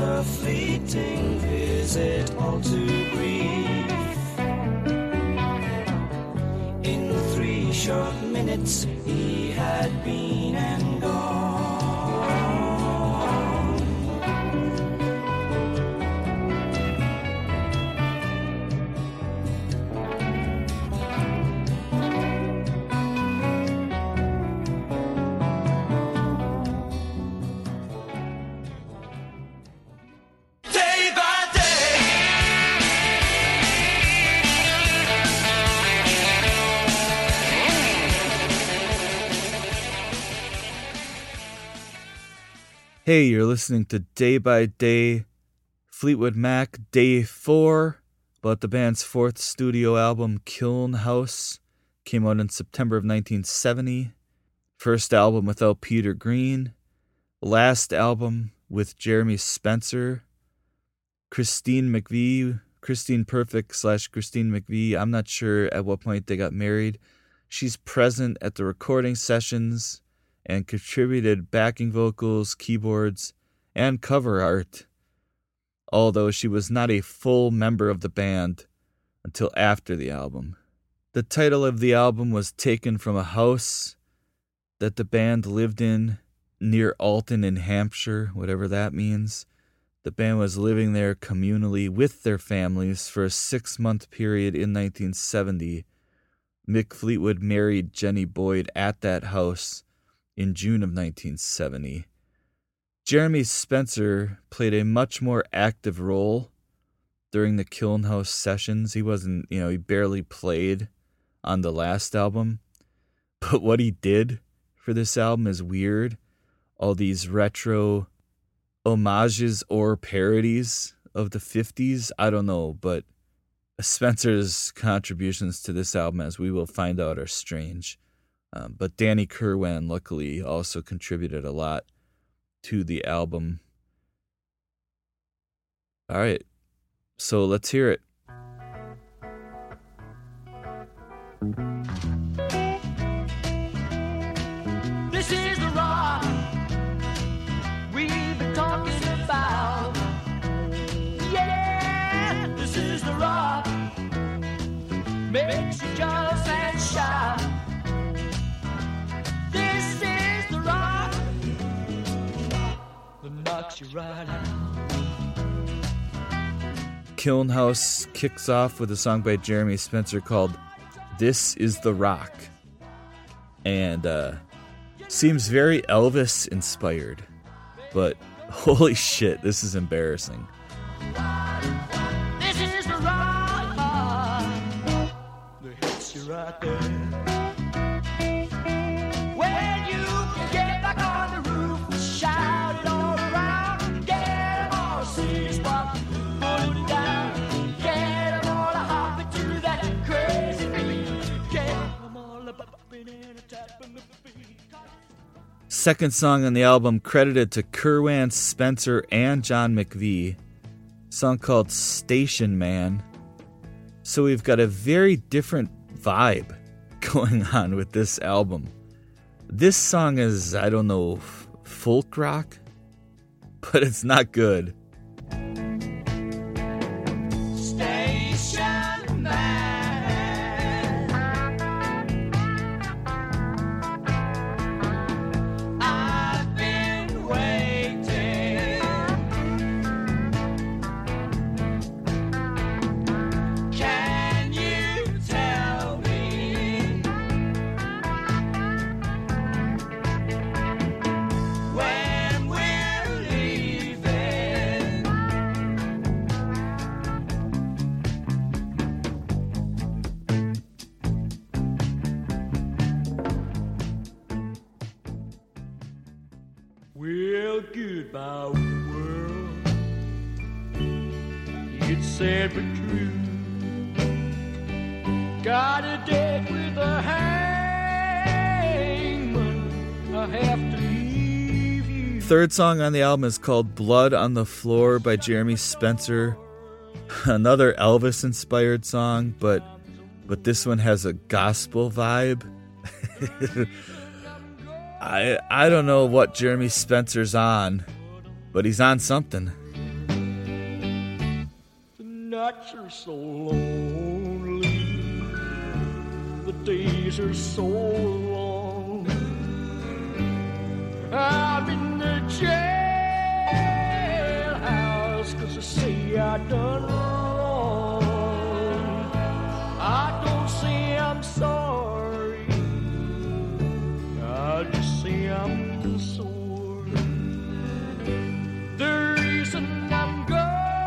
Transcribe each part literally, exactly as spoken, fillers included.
a fleeting visit, all too brief. In three short minutes he had been and gone. Hey, you're listening to Day by Day, Fleetwood Mac, Day four, about the band's fourth studio album, Kiln House, came out in September of nineteen seventy. First album without Peter Green. Last album with Jeremy Spencer. Christine McVie, Christine Perfect slash Christine McVie, I'm not sure at what point they got married. She's present at the recording sessions and contributed backing vocals, keyboards, and cover art, although she was not a full member of the band until after the album. The title of the album was taken from a house that the band lived in near Alton in Hampshire, whatever that means. The band was living there communally with their families for a six-month period in nineteen seventy. Mick Fleetwood married Jenny Boyd at that house in June of nineteen seventy. Jeremy Spencer played a much more active role during the Kiln House sessions. He wasn't, you know, he barely played on the last album. But what he did for this album is weird. All these retro homages or parodies of the fifties, I don't know, but Spencer's contributions to this album, as we will find out, are strange. Um, but Danny Kirwan, luckily, also contributed a lot to the album. All right, so let's hear it. This is the rock we've been talking about. Yeah, this is the rock makes you jealous and shy. Right, Kiln House kicks off with a song by Jeremy Spencer called This Is the Rock. And uh, seems very Elvis inspired. But holy shit, this is embarrassing. This is the rock that hits you right there. When you get back on the roof, shout it all around. Second song on the album credited to Kirwan, Spencer, and John McVie. Song called Station Man. So we've got a very different vibe going on with this album. This song is, I don't know, folk rock, but it's not good. Station Man, I've been waiting. Can you tell me when we're leaving? Well, goodbye, world. It's sad but true. Got a date with a hangman. I have to leave you. Third song on the album is called Blood on the Floor by Jeremy Spencer. Another Elvis-inspired song, but but this one has a gospel vibe. I I don't know what Jeremy Spencer's on, but he's on something. nights are so lonely, the days are so long. I'm in the jailhouse 'cause I say I done wrong. I don't say I'm sorry, I just say I'm sore. The reason I'm going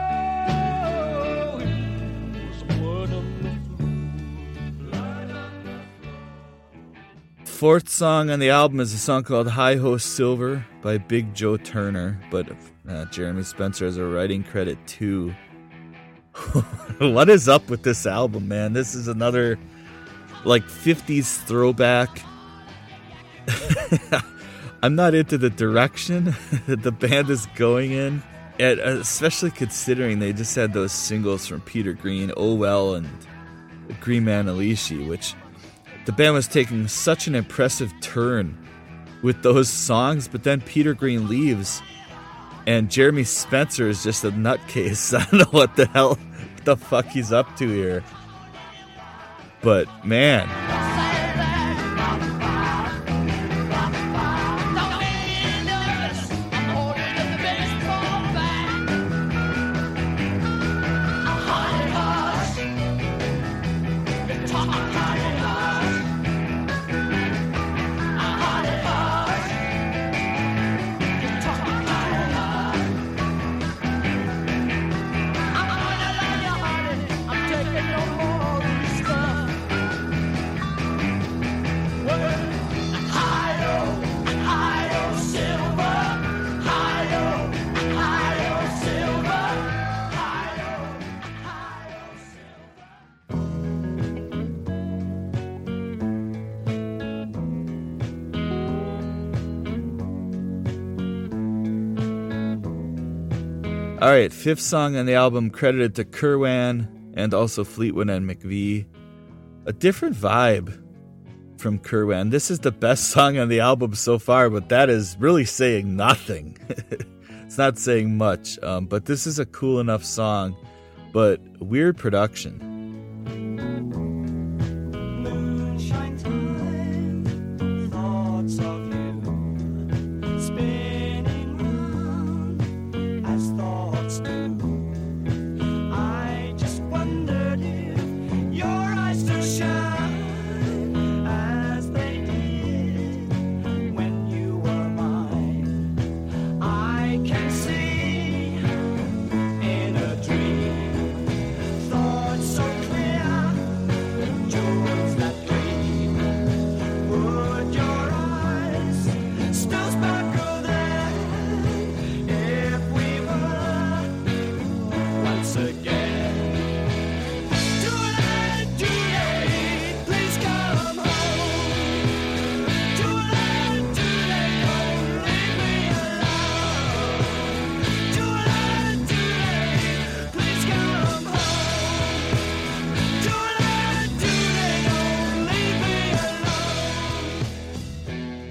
was blood on the floor. Blood on the floor. Fourth song on the album is a song called Hi Ho Silver by Big Joe Turner, but uh, Jeremy Spencer has a writing credit too. What is up with this album, man? This is another like fifties throwback. I'm not into the direction that the band is going in, and especially considering they just had those singles from Peter Green, Oh Well, and Green Man Alishi, which the band was taking such an impressive turn with those songs, but then Peter Green leaves, and Jeremy Spencer is just a nutcase. I don't know what the hell, what the fuck he's up to here. But, man. All right, fifth song on the album, credited to Kerwan and also Fleetwood and McVie. A different vibe from Kerwan. This is the best song on the album so far, but that is really saying nothing. It's not saying much, um, but this is a cool enough song, but weird production. Moonshine time, thoughts of you spinning round as thoughts do. I just wondered if your eyes still shine as they did when you were mine. I can see in a dream thoughts so clear, jewels that gleam. Would your eyes still sparkle there if we were once again? Juliet, Juliet, please come home. Juliet, Juliet, don't leave me alone. Juliet, Juliet, please come home. Juliet, Juliet, don't leave me alone.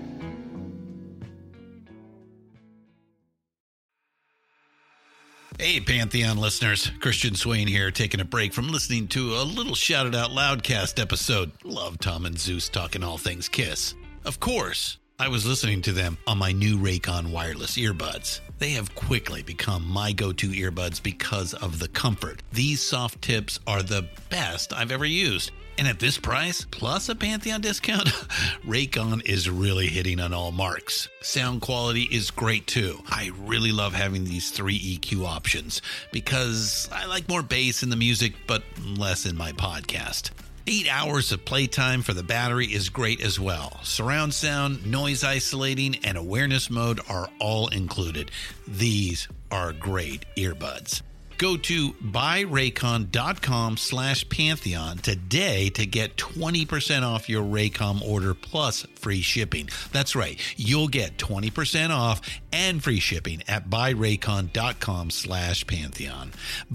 Hey, Pantheon listeners. Christian Swain here, taking a break from listening to a little Shout It Out Loudcast episode. Love Tom and Zeus talking all things Kiss. Of course, I was listening to them on my new Raycon wireless earbuds. They have quickly become my go-to earbuds because of the comfort. These soft tips are the best I've ever used. And at this price, plus a Pantheon discount, Raycon is really hitting on all marks. Sound quality is great too. I really love having these three E Q options because I like more bass in the music, but less in my podcast. Eight hours of playtime for the battery is great as well. Surround sound, noise isolating, and awareness mode are all included. These are great earbuds. Go to buyraycon.com slash Pantheon today to get twenty percent off your Raycon order plus free shipping. That's right. You'll get twenty percent off and free shipping at buyraycon.com slash Pantheon.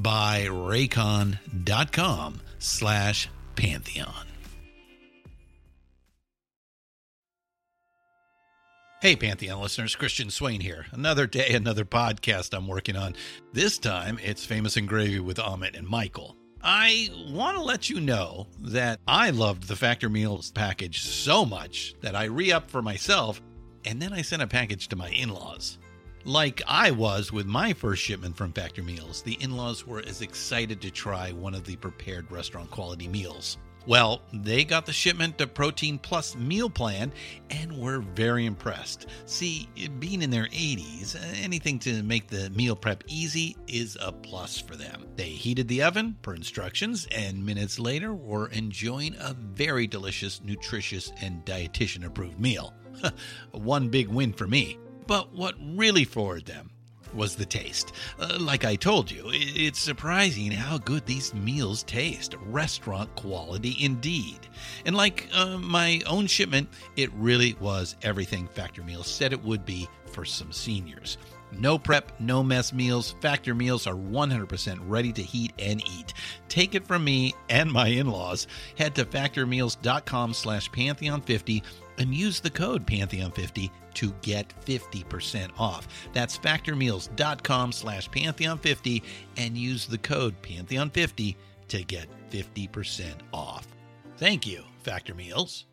buyraycon.com slash Pantheon. Hey, Pantheon listeners, Christian Swain here. Another day, another podcast I'm working on. This time, it's Famous and Gravy with Amit and Michael. I want to let you know that I loved the Factor Meals package so much that I re-upped for myself, and then I sent a package to my in-laws. Like I was with my first shipment from Factor Meals, the in-laws were as excited to try one of the prepared restaurant quality meals. Well, they got the shipment of Protein Plus meal plan and were very impressed. See, being in their eighties, anything to make the meal prep easy is a plus for them. They heated the oven per instructions and minutes later were enjoying a very delicious, nutritious, and dietitian-approved meal. One big win for me. But what really floored them was the taste. Uh, like I told you, it's surprising how good these meals taste. Restaurant quality indeed. And like uh, my own shipment, it really was everything Factor Meals said it would be for some seniors. No prep, no mess meals. Factor Meals are one hundred percent ready to heat and eat. Take it from me and my in-laws. Head to factormeals.com slash Pantheon50 and use the code Pantheon fifty to get fifty percent off. That's factormeals.com slash Pantheon50 and use the code Pantheon fifty to get fifty percent off. Thank you, Factor Meals.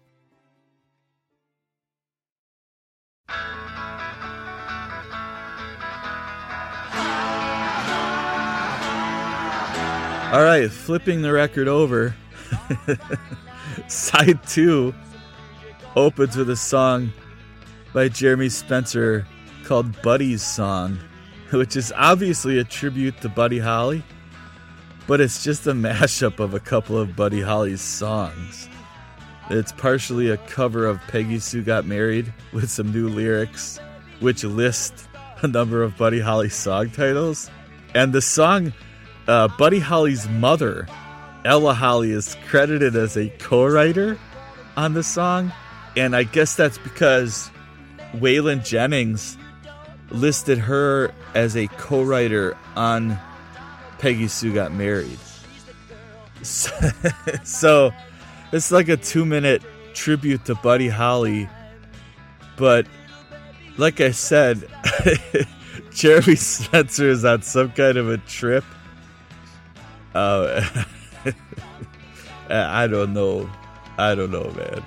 All right, flipping the record over. Side two opens with a song by Jeremy Spencer called Buddy's Song, which is obviously a tribute to Buddy Holly, but it's just a mashup of a couple of Buddy Holly's songs. It's partially a cover of Peggy Sue Got Married with some new lyrics, which list a number of Buddy Holly song titles. And the song, uh, Buddy Holly's mother, Ella Holly, is credited as a co-writer on the song. And I guess that's because Waylon Jennings listed her as a co-writer on Peggy Sue Got Married. So, so it's like a two-minute tribute to Buddy Holly. But like I said, Jeremy Spencer is on some kind of a trip. Uh, I don't know. I don't know, man.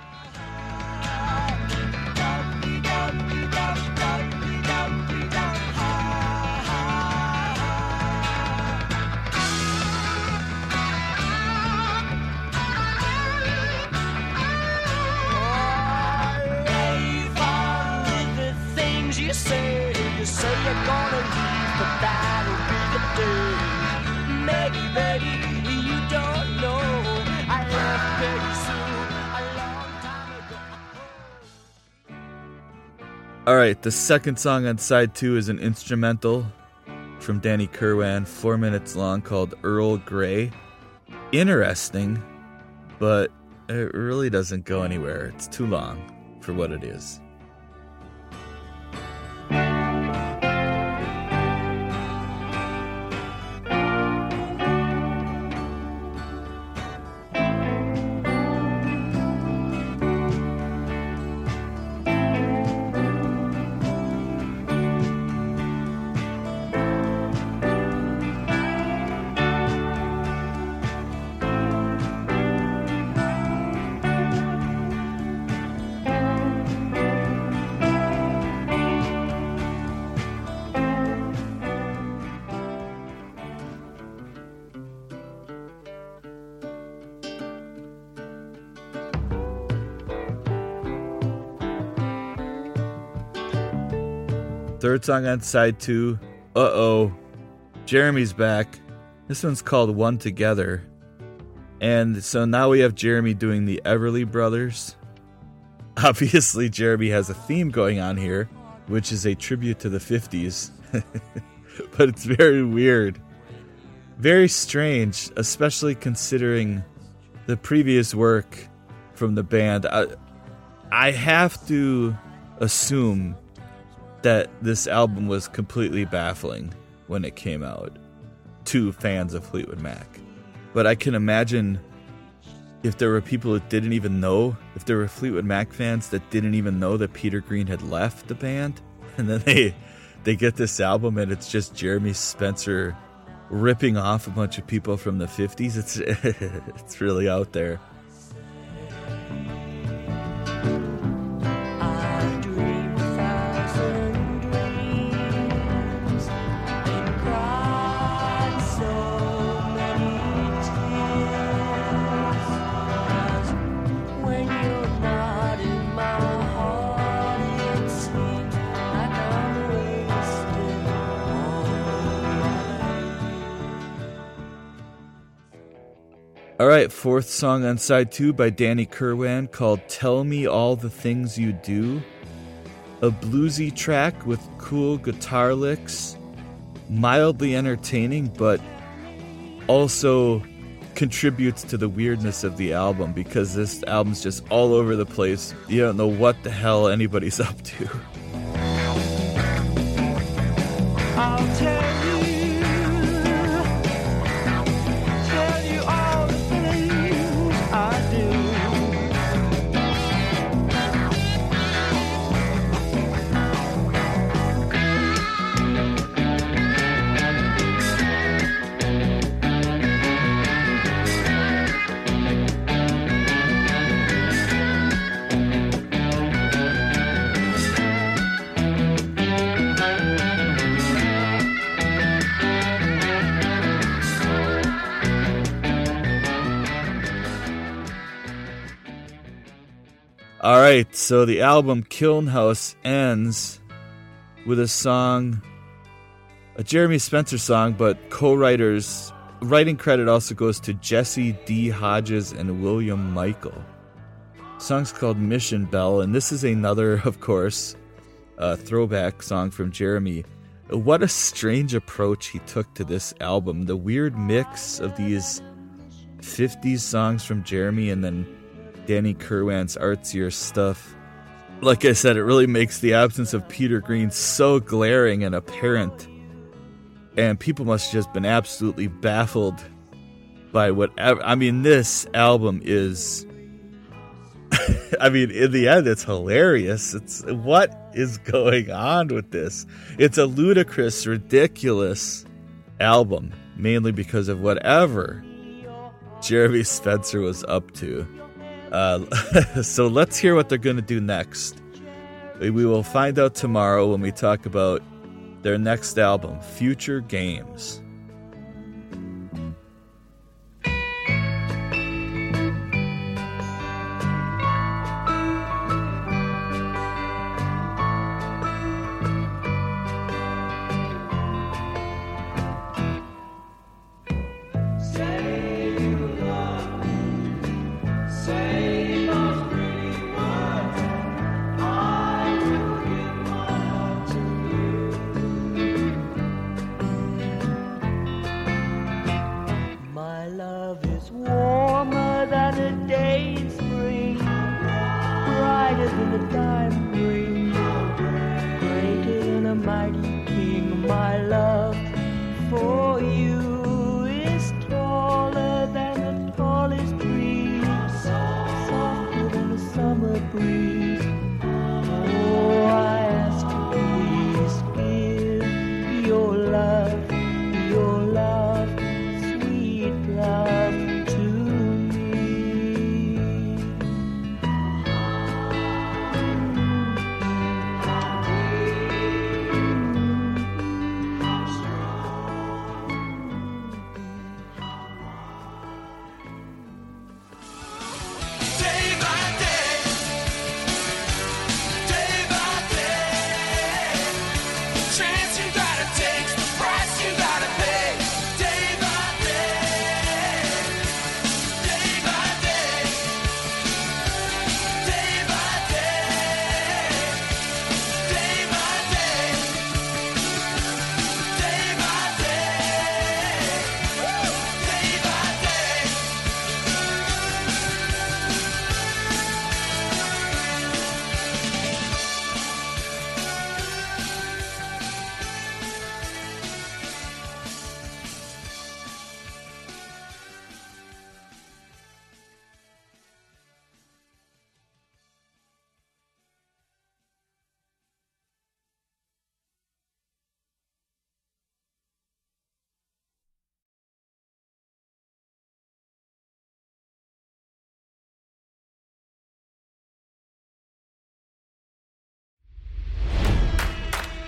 Alright, the second song on side two is an instrumental from Danny Kirwan, four minutes long, called Earl Grey. Interesting, but it really doesn't go anywhere. It's too long for what it is. Third song on side two. Uh-oh. Jeremy's back. This one's called One Together. And so now we have Jeremy doing the Everly Brothers. Obviously, Jeremy has a theme going on here, which is a tribute to the fifties. But it's very weird. Very strange, especially considering the previous work from the band. I, I have to assume that this album was completely baffling when it came out to fans of Fleetwood Mac. But I can imagine if there were people that didn't even know, if there were Fleetwood Mac fans that didn't even know that Peter Green had left the band, and then they they get this album and it's just Jeremy Spencer ripping off a bunch of people from the fifties. It's it's really out there. All right, fourth song on side two by Danny Kirwan called Tell Me All the Things You Do. A bluesy track with cool guitar licks, mildly entertaining, but also contributes to the weirdness of the album because this album's just all over the place. You don't know what the hell anybody's up to. I'll tell you. All right, so the album Kiln House ends with a song, a Jeremy Spencer song, but co-writers, writing credit also goes to Jesse D. Hodges and William Michael. The song's called Mission Bell, and this is another, of course, uh, throwback song from Jeremy. What a strange approach he took to this album. The weird mix of these fifties songs from Jeremy and then Danny Kirwan's artsier stuff. Like I said, it really makes the absence of Peter Green so glaring and apparent. And people must have just been absolutely baffled by whatever. I mean, this album is... I mean, in the end, it's hilarious. It's what is going on with this? It's a ludicrous, ridiculous album, mainly because of whatever Jeremy Spencer was up to. Uh, so let's hear what they're going to do next. We will find out tomorrow when we talk about their next album, Future Games.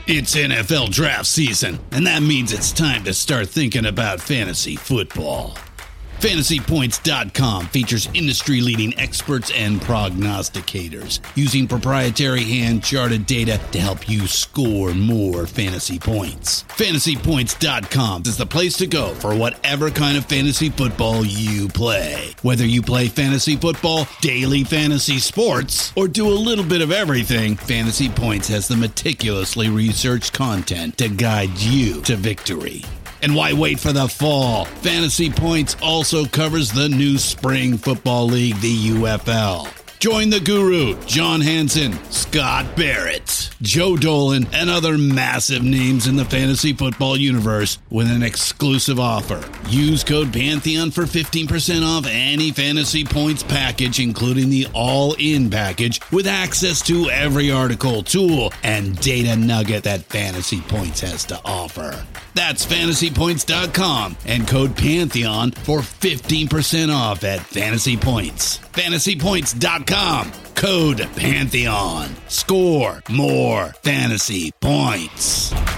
It's N F L draft season, and that means it's time to start thinking about fantasy football. Fantasy Points dot com features industry-leading experts and prognosticators using proprietary hand-charted data to help you score more fantasy points. Fantasy Points dot com is the place to go for whatever kind of fantasy football you play. Whether you play fantasy football, daily fantasy sports, or do a little bit of everything, Fantasy Points has the meticulously researched content to guide you to victory. And why wait for the fall? Fantasy Points also covers the new spring football league, the U F L. Join the guru, John Hansen, Scott Barrett, Joe Dolan, and other massive names in the fantasy football universe with an exclusive offer. Use code Pantheon for fifteen percent off any Fantasy Points package, including the all-in package, with access to every article, tool, and data nugget that Fantasy Points has to offer. That's Fantasy Points dot com and code Pantheon for fifteen percent off at Fantasy Points. Fantasy Points dot com, code Pantheon. Score more fantasy points.